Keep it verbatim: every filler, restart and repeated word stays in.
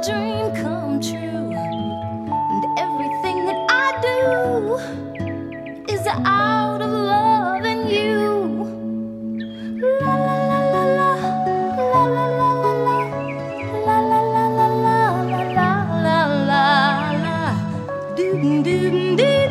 dream come true, and everything that I do is out of loving you. La la la la la, la la la la la, la la la la la, la la la la la, doo doo doo.